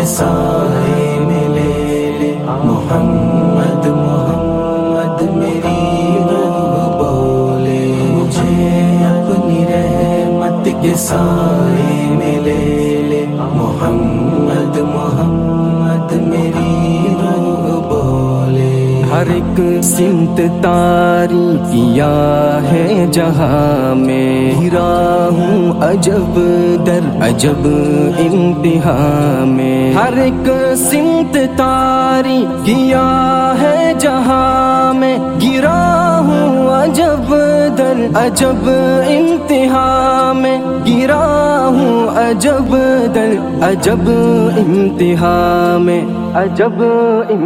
साए में ले ले। मोहम्मद मोहम्मद मेरी रूह बोले, मुझे अपनी रहमत के साए में ले ले। मोहम्मद मोहम्मद मेरी रूह बोले। हर एक सिमत तारी किया है जहां में, गिरा हूँ अजब दर अजब इंतहा में। हर एक सिमत तारी किया है जहां में, गिरा हूँ अजब दर अजब इंतहा में। गिरा हूँ अजब दर अजब इंतहा में, अजब